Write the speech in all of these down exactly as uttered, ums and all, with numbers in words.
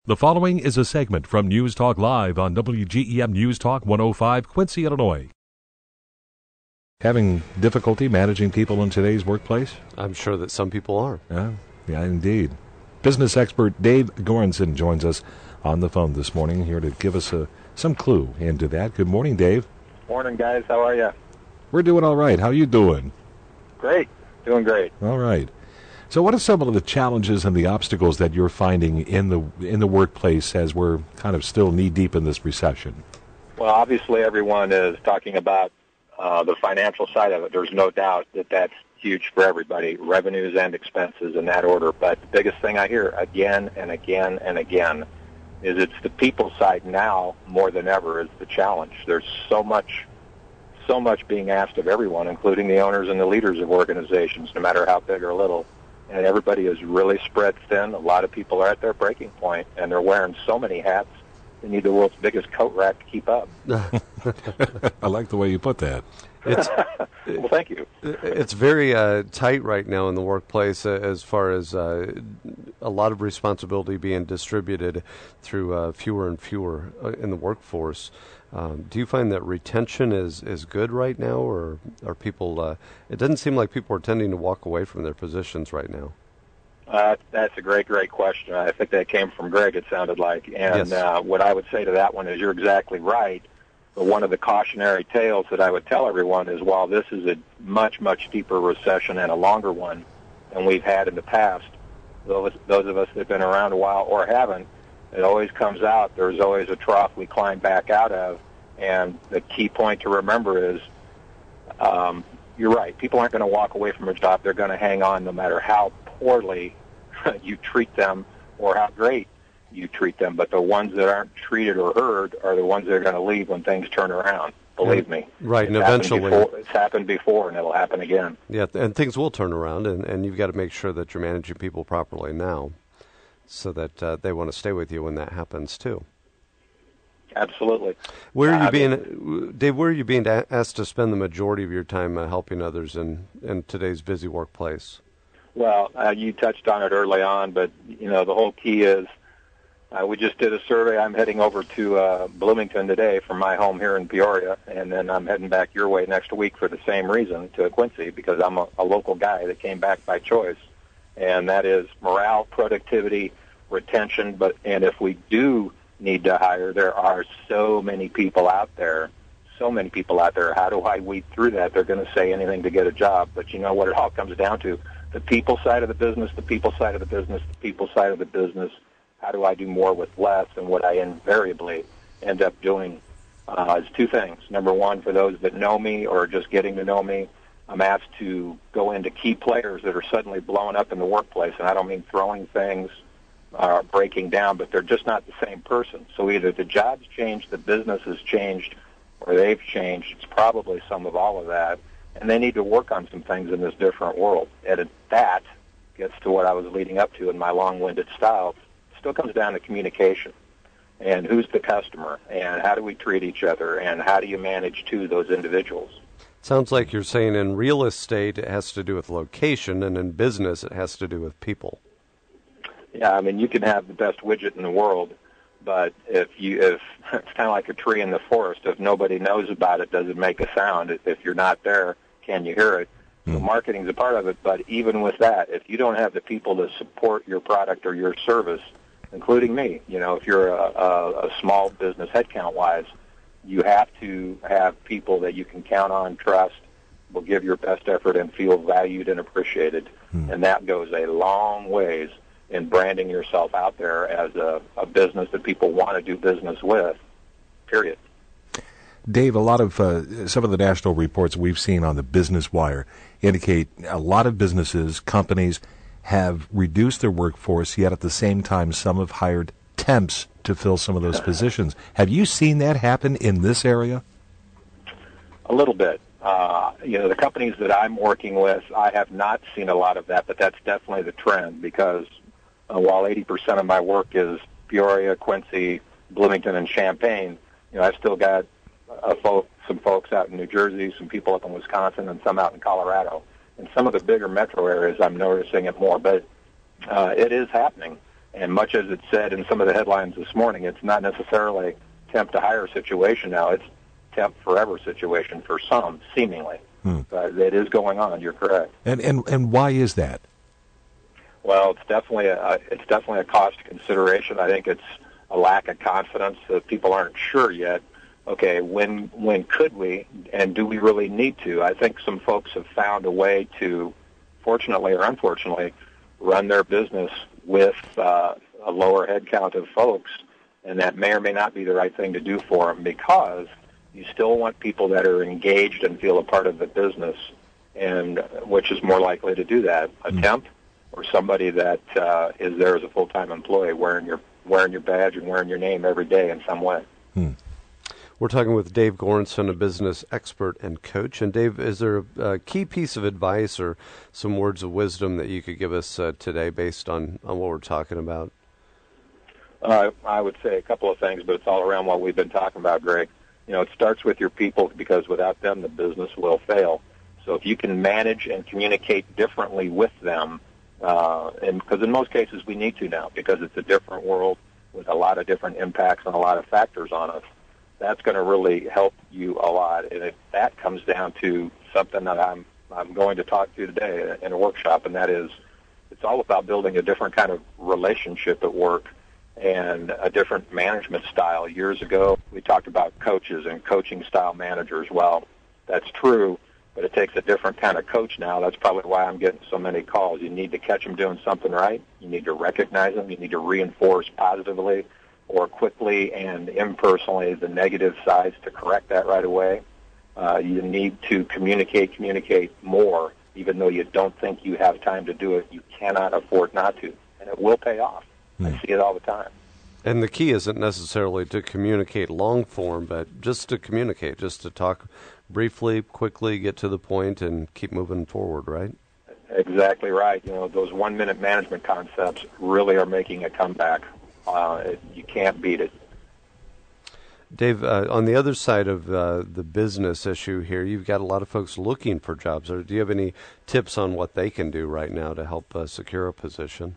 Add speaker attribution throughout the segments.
Speaker 1: The following is a segment from News Talk Live on W G E M News Talk one oh five, Quincy, Illinois. Having difficulty managing people in today's workplace?
Speaker 2: I'm sure that some people are.
Speaker 1: Yeah, yeah, indeed. Business expert Dave Goranson joins us on the phone this morning here to give us a, some clue into that. Good morning, Dave.
Speaker 3: Morning, guys. How are you?
Speaker 1: We're doing all right. How you doing?
Speaker 3: Great. Doing great.
Speaker 1: All right. So what are some of the challenges and the obstacles that you're finding in the in the workplace as we're kind of still knee-deep in this recession?
Speaker 3: Well, obviously everyone is talking about uh, the financial side of it. There's no doubt that that's huge for everybody, revenues and expenses in that order. But the biggest thing I hear again and again and again is it's the people side now more than ever is the challenge. There's so much, so much being asked of everyone, including the owners and the leaders of organizations, no matter how big or little. And everybody is really spread thin. A lot of people are at their breaking point, and they're wearing so many hats, they need the world's biggest coat rack to keep up.
Speaker 1: I like the way you put that.
Speaker 2: It's,
Speaker 3: well, thank you.
Speaker 2: It's very uh, tight right now in the workplace uh, as far as uh, a lot of responsibility being distributed through uh, fewer and fewer uh, in the workforce. Um, do you find that retention is, is good right now, or are people, uh, it doesn't seem like people are tending to walk away from their positions right now?
Speaker 3: Uh, that's a great, great question. I think that came from Greg, it sounded like. And
Speaker 2: Yes.
Speaker 3: uh, what I would say to that one is you're exactly right. But one of the cautionary tales that I would tell everyone is while this is a much, much deeper recession and a longer one than we've had in the past, those, those of us that have been around a while or haven't, it always comes out. There's always a trough we climb back out of. And the key point to remember is um, you're right. People aren't going to walk away from a job. They're going to hang on no matter how poorly you treat them or how great you treat them. But the ones that aren't treated or heard are the ones that are going to leave when things turn around. Believe me.
Speaker 2: Right,
Speaker 3: It's
Speaker 2: and
Speaker 3: happened
Speaker 2: eventually.
Speaker 3: before- It's happened before, and it'll happen again.
Speaker 2: Yeah, and things will turn around, and, and you've got to make sure that you're managing people properly now so that uh, they want to stay with you when that happens, too.
Speaker 3: Absolutely.
Speaker 2: Where are you
Speaker 3: Uh,
Speaker 2: being, Dave, where are you being a- asked to spend the majority of your time uh, helping others in, in today's busy workplace?
Speaker 3: Well, uh, you touched on it early on, but, you know, the whole key is uh, we just did a survey. I'm heading over to uh, Bloomington today from my home here in Peoria, and then I'm heading back your way next week for the same reason to Quincy because I'm a, a local guy that came back by choice, and that is morale, productivity, retention. But and if we do need to hire, there are so many people out there, so many people out there. How do I weed through that? They're going to say anything to get a job, but you know what it all comes down to? The people side of the business, the people side of the business, the people side of the business. How do I do more with less? And what I invariably end up doing uh, is two things. Number one, for those that know me or just getting to know me, I'm asked to go into key players that are suddenly blowing up in the workplace. And I don't mean throwing things, uh, breaking down, but they're just not the same person. So either the job's changed, the business has changed, or they've changed. It's probably some of all of that. And they need to work on some things in this different world. And that gets to what I was leading up to in my long-winded style. It still comes down to communication and who's the customer and how do we treat each other and how do you manage to those individuals.
Speaker 2: Sounds like you're saying in real estate it has to do with location, and in business it has to do with people.
Speaker 3: Yeah, I mean, you can have the best widget in the world, but if you, if it's kind of like a tree in the forest, if nobody knows about it, does it make a sound? If you're not there, can you hear it? So marketing's a part of it, but even with that, if you don't have the people to support your product or your service, including me, you know, if you're a, a, a small business headcount-wise, you have to have people that you can count on, trust, will give your best effort and feel valued and appreciated. Hmm. And that goes a long ways in branding yourself out there as a, a business that people want to do business with, period.
Speaker 1: Dave, a lot of uh, some of the national reports we've seen on the Business Wire indicate a lot of businesses, companies have reduced their workforce, yet at the same time some have hired temps to fill some of those positions. Have you seen that happen in this area?
Speaker 3: A little bit. Uh, you know, the companies that I'm working with, I have not seen a lot of that, but that's definitely the trend because uh, while eighty percent of my work is Peoria, Quincy, Bloomington, and Champaign, you know, I've still got uh, folk, some folks out in New Jersey, some people up in Wisconsin, and some out in Colorado. In some of the bigger metro areas, I'm noticing it more, but uh, it is happening. And much as it said in some of the headlines this morning, it's not necessarily temp to hire situation now. It's temp forever situation for some, seemingly. Hmm. But it is going on. You're correct.
Speaker 1: And and and why is that?
Speaker 3: Well, it's definitely a it's definitely a cost consideration. I think it's a lack of confidence that people aren't sure yet. Okay, when when could we, and do we really need to? I think some folks have found a way to, fortunately or unfortunately, run their business with uh, a lower head count of folks, and that may or may not be the right thing to do for them, because you still want people that are engaged and feel a part of the business, and which is more likely to do that, a mm. temp or somebody that uh, is there as a full-time employee, wearing your wearing your badge and wearing your name every day in some way.
Speaker 1: Mm.
Speaker 2: We're talking with Dave Goranson, a business expert and coach. And Dave, is there a, a key piece of advice or some words of wisdom that you could give us uh, today based on, on what we're talking about?
Speaker 3: Uh, I would say a couple of things, but it's all around what we've been talking about, Greg. You know, it starts with your people, because without them, the business will fail. So if you can manage and communicate differently with them, uh, and because in most cases we need to now, because it's a different world with a lot of different impacts and a lot of factors on us, that's going to really help you a lot. And it, that comes down to something that I'm I'm going to talk to today in a workshop, and that is it's all about building a different kind of relationship at work and a different management style. Years ago, we talked about coaches and coaching style managers. Well, that's true, but it takes a different kind of coach now. That's probably why I'm getting so many calls. You need to catch them doing something right. You need to recognize them. You need to reinforce positively or quickly and impersonally the negative sides to correct that right away. Uh, you need to communicate, communicate more, even though you don't think you have time to do it. You cannot afford not to, and it will pay off. I see it all the time.
Speaker 2: And the key isn't necessarily to communicate long form, but just to communicate, just to talk briefly, quickly, get to the point, and keep moving forward, right?
Speaker 3: Exactly right. You know, those one-minute management concepts really are making a comeback. Uh, it, you can't beat it.
Speaker 2: Dave, uh, on the other side of uh, the business issue here, you've got a lot of folks looking for jobs. Or do you have any tips on what they can do right now to help uh, secure a position?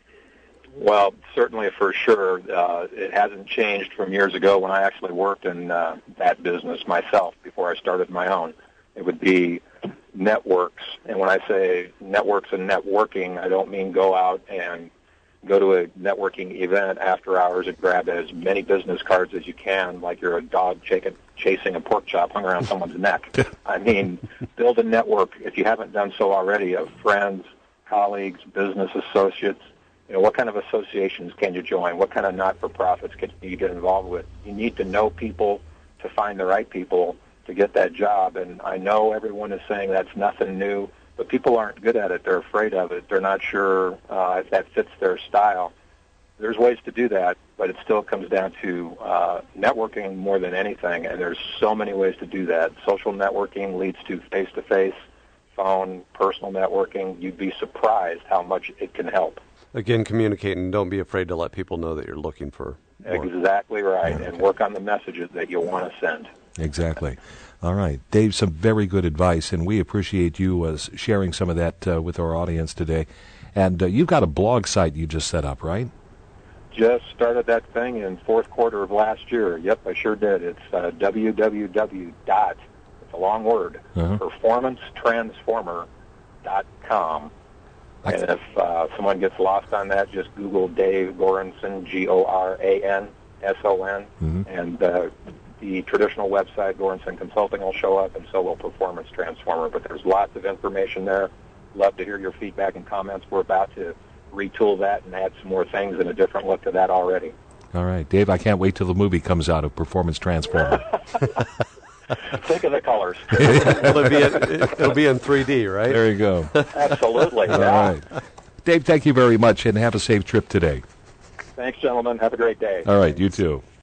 Speaker 3: Well, certainly for sure. Uh, it hasn't changed from years ago when I actually worked in uh, that business myself before I started my own. It would be networks. And when I say networks and networking, I don't mean go out and go to a networking event after hours and grab as many business cards as you can, like you're a dog chasing a pork chop hung around someone's neck. I mean, build a network, if you haven't done so already, of friends, colleagues, business associates. You know, what kind of associations can you join? What kind of not-for-profits can you get involved with? You need to know people to find the right people to get that job. And I know everyone is saying that's nothing new, but people aren't good at it. They're afraid of it. They're not sure uh, if that fits their style. There's ways to do that, but it still comes down to uh, networking more than anything, and there's so many ways to do that. Social networking leads to face-to-face, phone, personal networking. You'd be surprised how much it can help.
Speaker 2: Again, communicate, and don't be afraid to let people know that you're looking for work.
Speaker 3: Exactly right,
Speaker 1: Yeah, okay.
Speaker 3: And work on the messages that you want to send.
Speaker 1: Exactly. All right. Dave, some very good advice, and we appreciate you uh, sharing some of that uh, with our audience today. And uh, you've got a blog site you just set up, right?
Speaker 3: Just started that thing in fourth quarter of last year. Yep, I sure did. It's uh, www. Dot, it's a long word, uh-huh. performance transformer dot com. And if uh, someone gets lost on that, just Google Dave Goranson, G O R A N S O N, mm-hmm. and uh, the traditional website, Goranson Consulting, will show up, and so will Performance Transformer. But there's lots of information there. Love to hear your feedback and comments. We're about to retool that and add some more things and a different look to that already.
Speaker 1: All right. Dave, I can't wait till the movie comes out of Performance Transformer.
Speaker 3: Think of the colors.
Speaker 2: it'll, be in, it'll be in three D, right?
Speaker 1: There you go.
Speaker 3: Absolutely.
Speaker 1: All
Speaker 3: yeah.
Speaker 1: right. Dave, thank you very much, and have a safe trip today.
Speaker 3: Thanks, gentlemen. Have a great day.
Speaker 1: All right, you too.